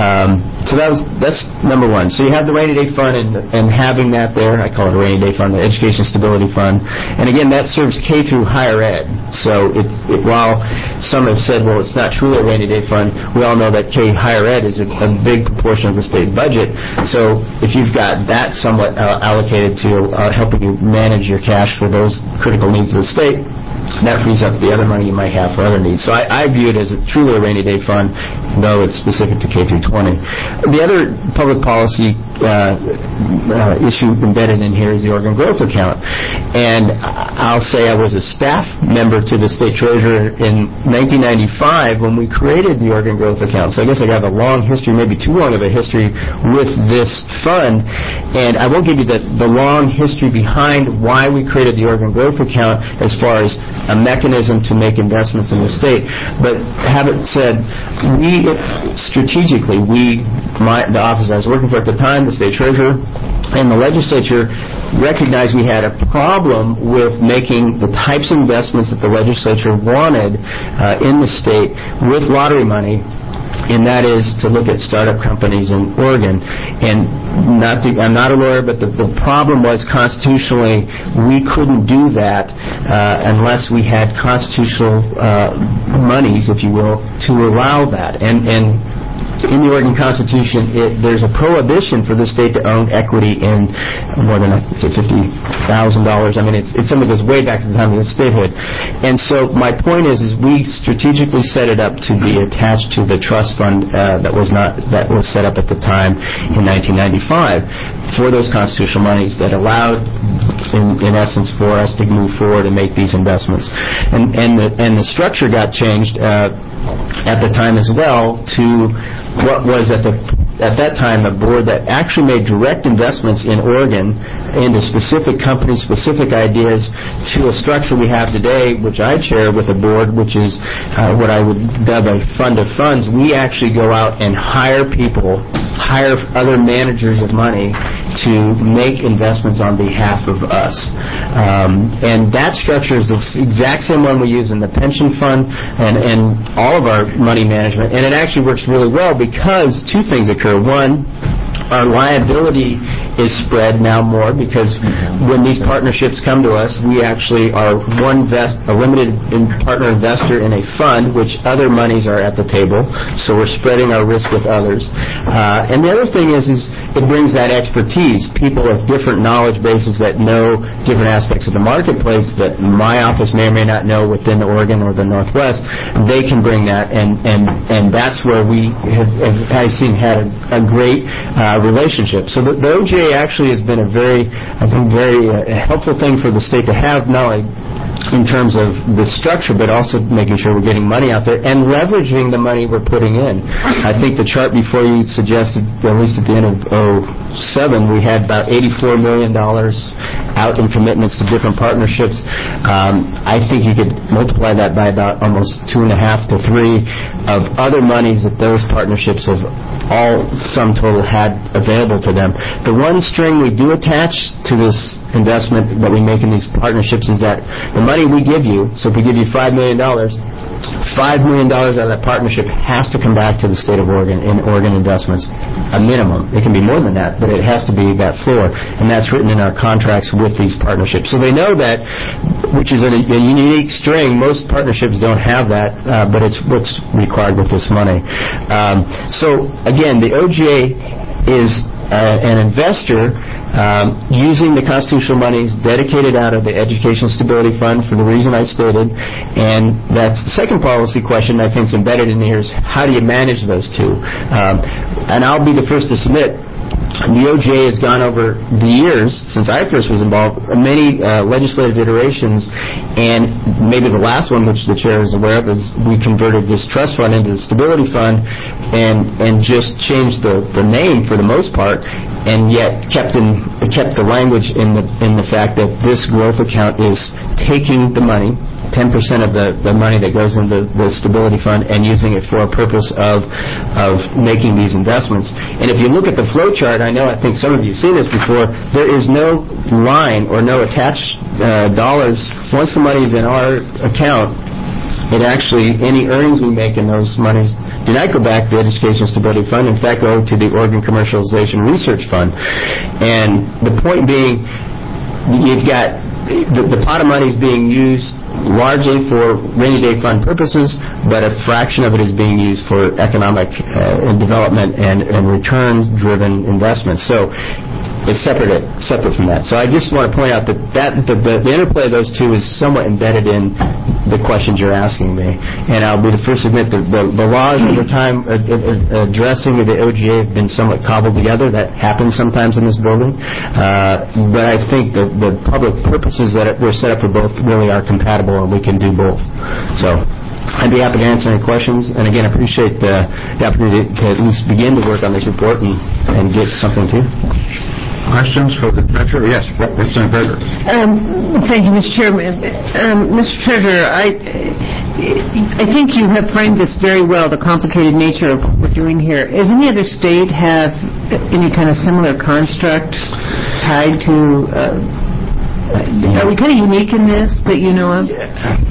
So that's number one. So you have the rainy day fund and having that there. I call it a rainy day fund, the Education Stability Fund. And again, that serves K through higher ed. So while some have said, well, it's not truly a rainy day fund, we all know that K higher ed is a big proportion of the state budget. So if you've got that somewhat allocated to helping you manage your cash for those critical needs of the state, that frees up the other money you might have for other needs. So I view it as truly a rainy day fund, though it's specific to K through 20. The other public policy issue embedded in here is the Oregon Growth Account. And I'll say I was a staff member to the State Treasurer in 1995 when we created the Oregon Growth Account. So I guess I have a long history, maybe too long of a history, with this fund. And I won't give you the long history behind why we created the Oregon Growth Account as far as a mechanism to make investments in the state. But have it said, the office I was working for at the time, the State Treasurer, and the legislature recognized we had a problem with making the types of investments that the legislature wanted in the state with lottery money, and that is to look at startup companies in Oregon. And I'm not a lawyer, but the problem was constitutionally we couldn't do that unless we had constitutional monies, if you will, to allow that. And in the Oregon Constitution, there's a prohibition for the state to own equity in more than, $50,000. I mean, it's something that goes way back to the time of the statehood. And so my point is we strategically set it up to be attached to the trust fund that was set up at the time in 1995 for those constitutional monies that allowed, in essence, for us to move forward and make these investments. And the structure got changed at the time as well to what was at that time a board that actually made direct investments in Oregon into specific companies, specific ideas, to a structure we have today, which I chair with a board, which is what I would dub a fund of funds. We actually go out and hire people, hire other managers of money to make investments on behalf of us. And that structure is the exact same one we use in the pension fund and all of our money management. And it actually works really well because two things occur. One, our liability is spread now more because when these partnerships come to us, we actually are a limited partner investor in a fund, which other monies are at the table, so we're spreading our risk with others. And the other thing is it brings that expertise, people with different knowledge bases that know different aspects of the marketplace that my office may or may not know within Oregon or the Northwest. They can bring that, and that's where we have had a great relationship. So the OGA actually has been a very helpful thing for the state to have, not only in terms of the structure, but also making sure we're getting money out there and leveraging the money we're putting in. I think the chart before you suggested, at least at the end of 2007, we had about $84 million out in commitments to different partnerships. I think you could multiply that by about almost 2.5 to 3 of other monies that those partnerships have all sum total had available to them. The one string we do attach to this investment that we make in these partnerships is that the money we give you, so if we give you $5 million, $5 million out of that partnership has to come back to the state of Oregon in Oregon investments, a minimum. It can be more than that, but it has to be that floor, and that's written in our contracts with these partnerships. So they know that, which is a unique string. Most partnerships don't have that, but it's what's required with this money. So again, the OGA is an investor using the constitutional monies dedicated out of the Education Stability Fund for the reason I stated, and that's the second policy question I think is embedded in here is how do you manage those two? And I'll be the first to submit the OGA has gone over the years since I first was involved, many legislative iterations, and maybe the last one, which the chair is aware of, is we converted this trust fund into the Stability Fund and just changed the name for the most part, and yet kept the language in the fact that this growth account is taking the money, 10% of the money that goes into the Stability Fund, and using it for a purpose of making these investments. And if you look at the flow chart, I think some of you have seen this before, there is no line or no attached dollars. Once the money is in our account, it actually, any earnings we make in those monies do not go back to the Education Stability Fund. In fact, go to the Oregon Commercialization Research Fund. And the point being, you've got the pot of money is being used largely for rainy day fund purposes, but a fraction of it is being used for economic development and return-driven investments. So it's separate from that. So I just want to point out that the interplay of those two is somewhat embedded in the questions you're asking me. And I'll be the first to admit that the laws over time addressing the OGA have been somewhat cobbled together. That happens sometimes in this building. But I think the public purposes that were set up for both really are compatible, and we can do both. So I'd be happy to answer any questions. And again, I appreciate the opportunity to at least begin to work on this report and get something to you. Questions for the Treasurer? Yes, Representative Berger. Thank you, Mr. Chairman. Mr. Treasurer, I think you have framed this very well, the complicated nature of what we're doing here. Does any other state have any kind of similar construct tied to... are we kind of unique in this that you know of?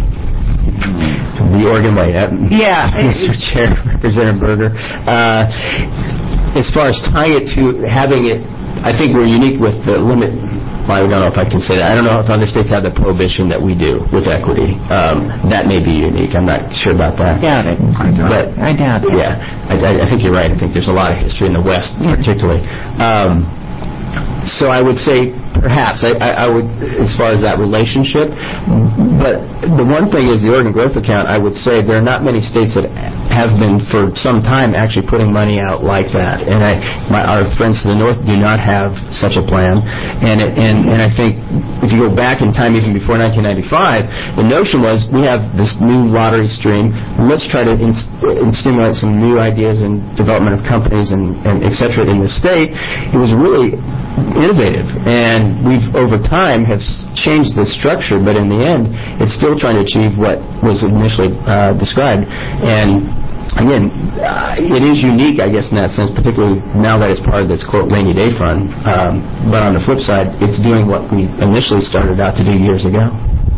The Oregon way. Yeah. Mr. Chair, Representative Berger. As far as tying it to having it, I think we're unique with the limit I don't know if I can say that. I don't know if other states have the prohibition that we do with equity. That may be unique. I'm not sure about that. Doubt it. I doubt it. Yeah, I think you're right. I think there's a lot of history in the West, particularly. So I would say perhaps I would, as far as that relationship. But the one thing is the Oregon Growth Account. I would say there are not many states that have been for some time actually putting money out like that. And our friends to the north do not have such a plan. And I think if you go back in time, even before 1995, the notion was we have this new lottery stream. Let's try to stimulate some new ideas and development of companies and et cetera in the state. It was really innovative, and we've over time have changed the structure, but in the end it's still trying to achieve what was initially described. And again, it is unique, I guess, in that sense, particularly now that it's part of this quote rainy day fund, but on the flip side it's doing what we initially started out to do years ago.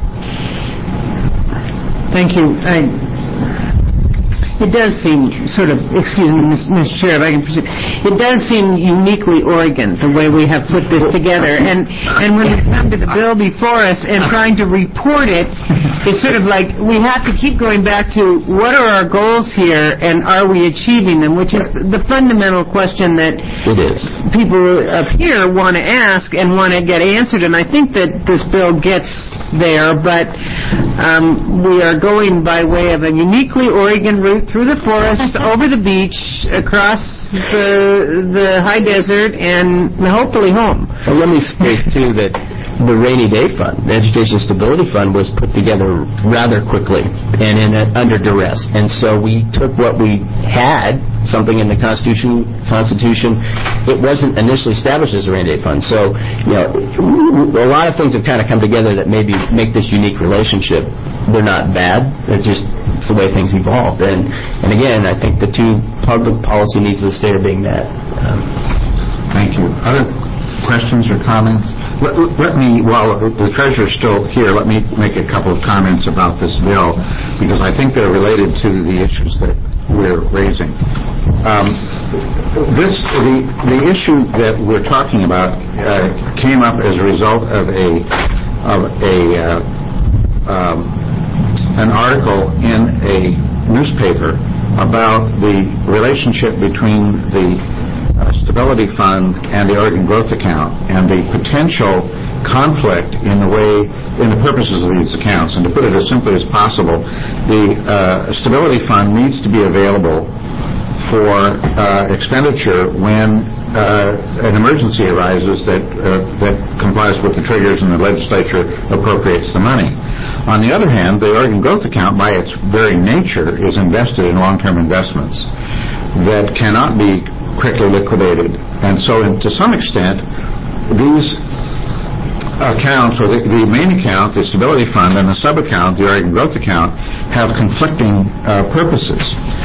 Thank you. It does seem sort of, excuse me, Mr. Chair, if I can proceed. It does seem uniquely Oregon, the way we have put this together. And when we come to the bill before us and trying to report it, it's sort of like we have to keep going back to what are our goals here and are we achieving them, which is the fundamental question that people up here want to ask and want to get answered. And I think that this bill gets there, but we are going by way of a uniquely Oregon route through the forest, over the beach, across the high desert, and hopefully home. Well, let me state, too, that the Rainy Day Fund, the Education Stability Fund, was put together rather quickly and under duress. And so we took what we had, something in the Constitution. It wasn't initially established as a Rainy Day Fund. So, a lot of things have kind of come together that maybe make this unique relationship. They're not bad. They're just it's the way things evolve. And again, I think the two public policy needs of the state are being met. Thank you. Other questions or comments? Let me, while the Treasurer's still here, let me make a couple of comments about this bill, because I think they're related to the issues that we're raising. The issue that we're talking about came up as a result of an article in a newspaper about the relationship between the Stability Fund and the Oregon Growth Account and the potential conflict in the purposes of these accounts. And to put it as simply as possible, the Stability Fund needs to be available for expenditure when an emergency arises that complies with the triggers and the legislature appropriates the money. On the other hand, the Oregon Growth Account, by its very nature, is invested in long-term investments that cannot be quickly liquidated. And so, to some extent, these accounts, or the main account, the Stability Fund, and the sub-account, the Oregon Growth Account, have conflicting purposes.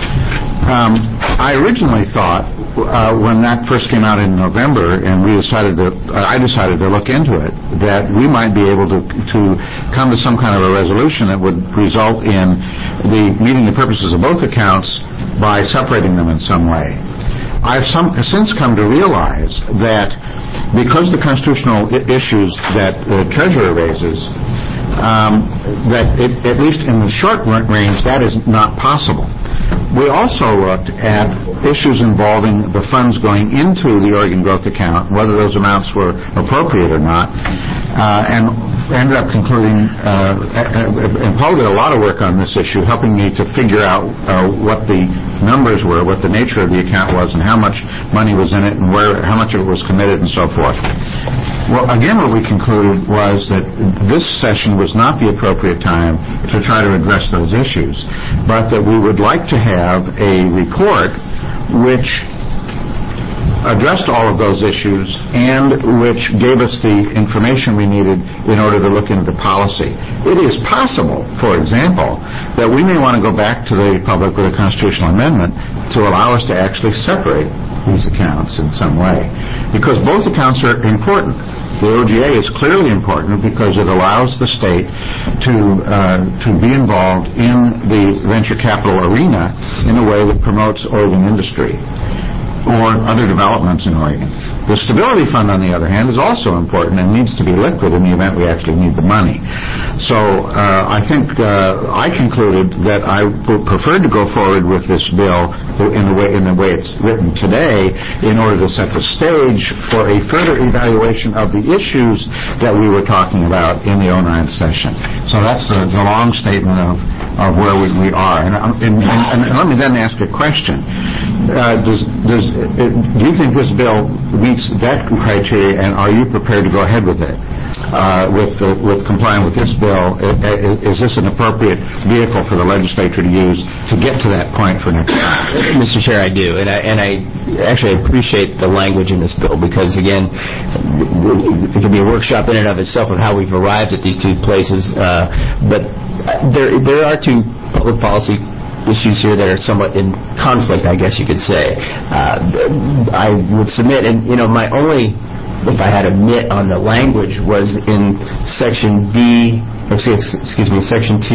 I originally thought, when that first came out in November, and I decided to look into it, that we might be able to come to some kind of a resolution that would result in meeting the purposes of both accounts by separating them in some way. I've since come to realize that because the constitutional issues that the Treasurer raises, that at least in the short range, that is not possible. We also looked at issues involving the funds going into the Oregon Growth Account, whether those amounts were appropriate or not, and ended up concluding, and Paul did a lot of work on this issue, helping me to figure out what the numbers were, what the nature of the account was, and how much money was in it, and how much of it was committed, and so forth. Well, again, what we concluded was that this session was not the appropriate time to try to address those issues, but that we would like to have a report which addressed all of those issues and which gave us the information we needed in order to look into the policy. It is possible, for example, that we may want to go back to the public with a constitutional amendment to allow us to actually separate these accounts in some way, because both accounts are important. The OGA is clearly important because it allows the state to be involved in the venture capital arena in a way that promotes Oregon industry. or other developments in Oregon. The Stability Fund, on the other hand, is also important and needs to be liquid in the event we actually need the money. So I think I concluded that I would prefer to go forward with this bill in the way it's written today in order to set the stage for a further evaluation of the issues that we were talking about in the 09 session. So that's the long statement of where we are. And let me then ask a question. Do you think this bill meets that criteria, and are you prepared to go ahead with it? With complying with this bill, is this an appropriate vehicle for the legislature to use to get to that point for next time? Mr. Chair, I do, and I actually appreciate the language in this bill because, again, it could be a workshop in and of itself of how we've arrived at these two places. But there are two public policy issues here that are somewhat in conflict, I guess you could say. I would submit, and my only, if I had a nit on the language, was in section section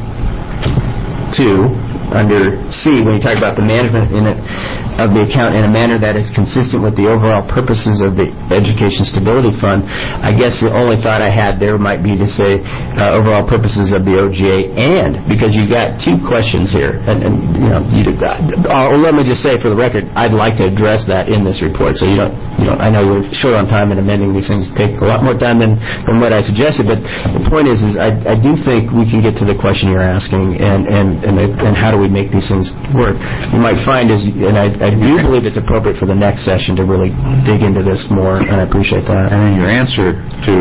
2 under C, when you talk about the management of the account in a manner that is consistent with the overall purposes of the Education Stability Fund. I guess the only thought I had there might be to say overall purposes of the OGA, and because you got two questions here, and let me just say for the record, I'd like to address that in this report. So I know we're short on time, and amending these things take a lot more time than what I suggested. But the point is I do think we can get to the question you're asking, and how do we make these things work? You might find, and I do believe it's appropriate for the next session to really dig into this more, and I appreciate that. And in your answer to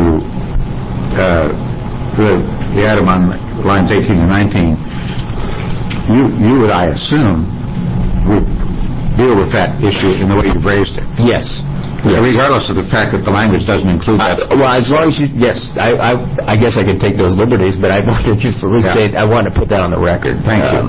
the item on lines 18 and 19, you would, I assume, would deal with that issue in the way you've raised it. Yes. Regardless of the fact that the language doesn't include that. Well, as long as yes, I guess I could take those liberties, but I want to just at least say I want to put that on the record. Thank you.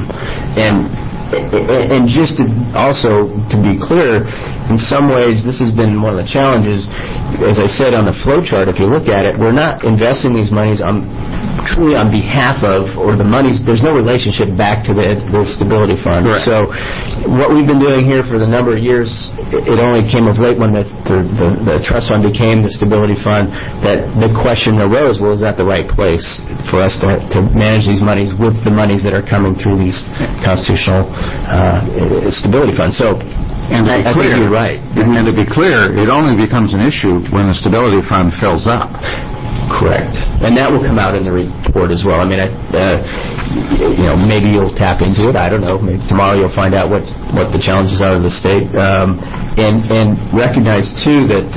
And just also to be clear, in some ways this has been one of the challenges. As I said on the flow chart, if you look at it, we're not investing these monies truly on behalf of, or the monies, there's no relationship back to the Stability Fund. Correct. So what we've been doing here for the number of years, it only came of late when the trust fund became the Stability Fund that the question arose, well, is that the right place for us to manage these monies with the monies that are coming through these constitutional Stability Funds? So And I think you're right. And to be clear, it only becomes an issue when the Stability Fund fills up. Correct. And that will come out in the report as well. I mean, maybe you'll tap into it. I don't know. Maybe tomorrow you'll find out what the challenges are of the state. And recognize, too, that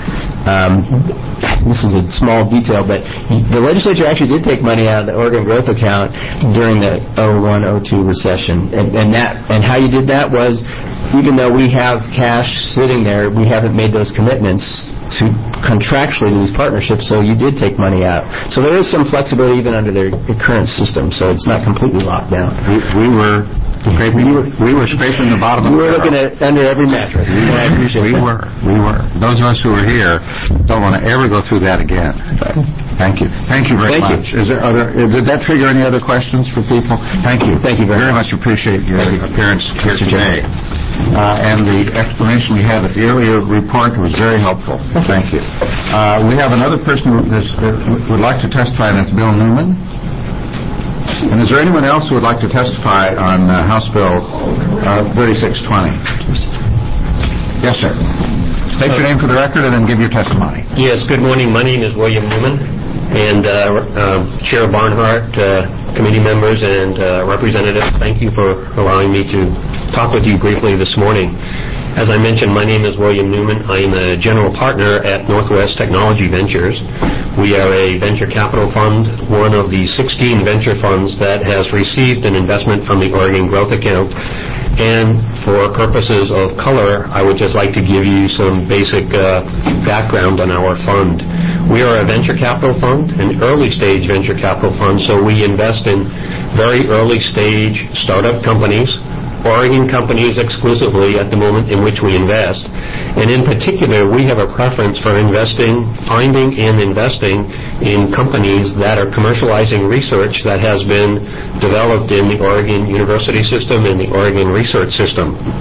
this is a small detail, but the legislature actually did take money out of the Oregon Growth Account during the 01-02 recession. And how you did that was, even though we have cash sitting there, we haven't made those commitments to contractually to these partnerships, so you did take money out. So there is some flexibility even under their current system, so it's not completely locked down. We were scraping the bottom of the barrel. We were looking at under every mattress. I appreciate that. We were. Those of us who are here don't want to ever go through that again. Thank you. Thank you very much. You. Did that trigger any other questions for people? Thank you. Thank you very much. Appreciate your appearance here today. And the explanation we had at the earlier report was very helpful. Thank you. We have another person who would like to testify, and that's Bill Newman. And is there anyone else who would like to testify on House Bill 3620? Yes, sir. State your name for the record and then give your testimony. Yes, good morning. My name is William Newman, and Chair Barnhart, committee members, and representatives, thank you for allowing me to talk with you briefly this morning. As I mentioned, my name is William Newman. I am a general partner at Northwest Technology Ventures. We are a venture capital fund, one of the 16 venture funds that has received an investment from the Oregon Growth Account. And for purposes of color, I would just like to give you some basic background on our fund. We are a venture capital fund, an early stage venture capital fund, so we invest in very early stage startup companies, Oregon companies exclusively at the moment in which we invest. And in particular, we have a preference for finding and investing in companies that are commercializing research that has been developed in the Oregon University system and the Oregon research system.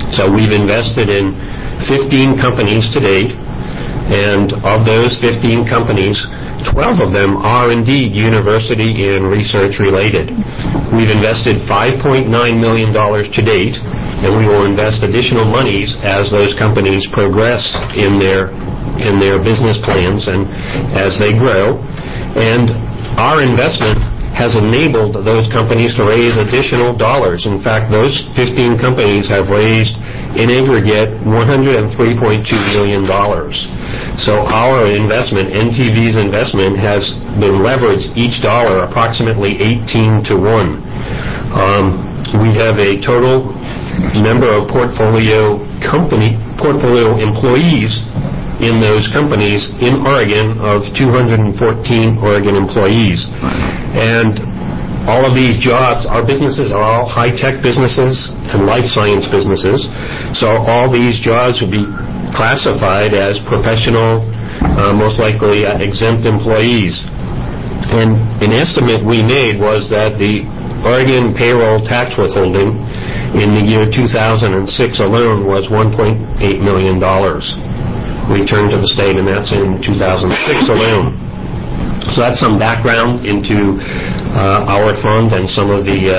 So we've invested in 15 companies to date, and of those 15 companies, 12 of them are indeed university and research related. We've invested $5.9 million to date, and we will invest additional monies as those companies progress in their business plans and as they grow. And our investment has enabled those companies to raise additional dollars. In fact, those 15 companies have raised in aggregate $103.2 million. So our investment, NTV's investment, has been leveraged each dollar approximately 18 to 1. We have a total number of portfolio employees in those companies in Oregon of 214 Oregon employees. And all of these jobs, our businesses are all high-tech businesses and life science businesses. So all these jobs would be classified as professional, most likely exempt employees. And an estimate we made was that the Oregon payroll tax withholding in the year 2006 alone was $1.8 million returned to the state, and that's in 2006 alone. So that's some background into our fund and some of the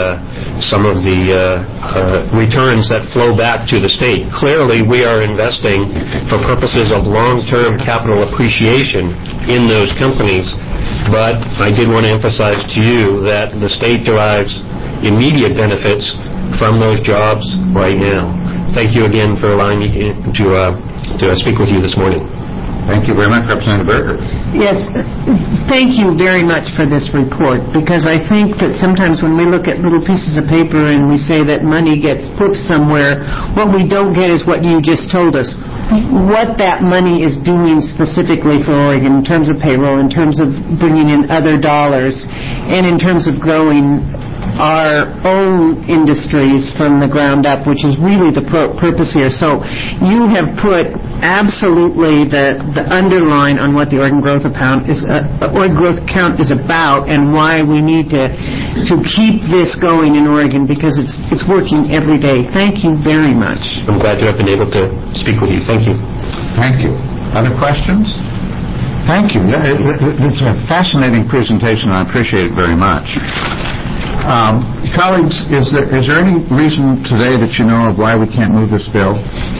returns that flow back to the state. Clearly, we are investing for purposes of long-term capital appreciation in those companies, but I did want to emphasize to you that the state derives immediate benefits from those jobs right now. Thank you again for allowing me to speak with you this morning. Thank you very much, Representative Berger. Yes, thank you very much for this report, because I think that sometimes when we look at little pieces of paper and we say that money gets put somewhere, what we don't get is what you just told us, what that money is doing specifically for Oregon in terms of payroll, in terms of bringing in other dollars, and in terms of growing our own industries from the ground up, which is really the purpose here. So you have put absolutely the underline on what the Oregon Growth Account is about, and why we need to keep this going in Oregon, because it's working every day. Thank you very much. I'm glad to have been able to speak with you. Thank you. Thank you. Other questions? Thank you. It's a fascinating presentation. I appreciate it very much. Colleagues, is there any reason today that you know of why we can't move this bill?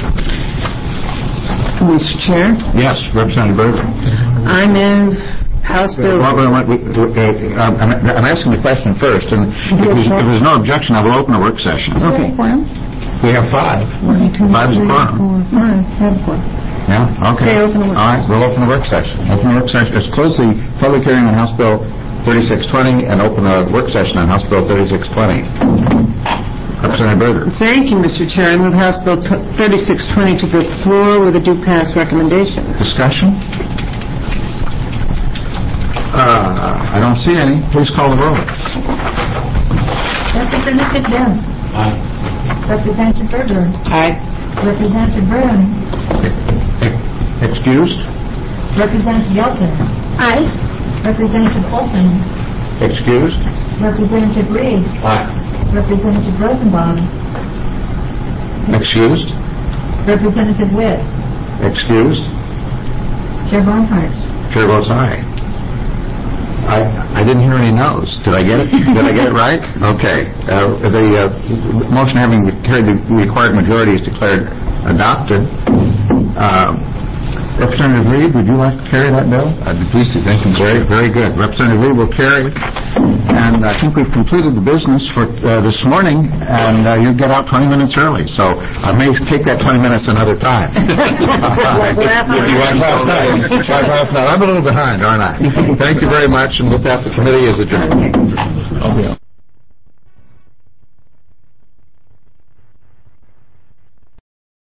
Mr. Chair? Yes, Representative Berger. I move House Bill... I'm asking the question first, and if there's no objection, I will open a work session. Okay. We have 5. 5 is a quorum. Yeah, okay. All right, we'll open the work session. Let's close the public hearing on House Bill 3620 and open a work session on House Bill 3620. Representative Berger. Thank you, Mr. Chair. I move House Bill 3620 to the floor with a due pass recommendation. Discussion? I don't see any. Please call the roll. Representative Dent. Aye. Representative Berger. Aye. Representative Brune. Excused? Representative Yelton. Aye. Representative Olson. Excused? Representative Reed. Aye. Representative Rosenbaum. Excused? Representative Witt. Excused? Chair Barnhart. Chair votes aye. I didn't hear any no's. Did I get it? Did I get it right? Okay. The motion having carried the required majority is declared adopted. Representative Reed, would you like to carry that bill? I'd be pleased to. Thank you. Very, very good. Representative Reed will carry. And I think we've completed the business for this morning, and you get out 20 minutes early. So I may take that 20 minutes another time. Like last night. I'm a little behind, aren't I? Thank you very much, and with that, the committee is adjourned.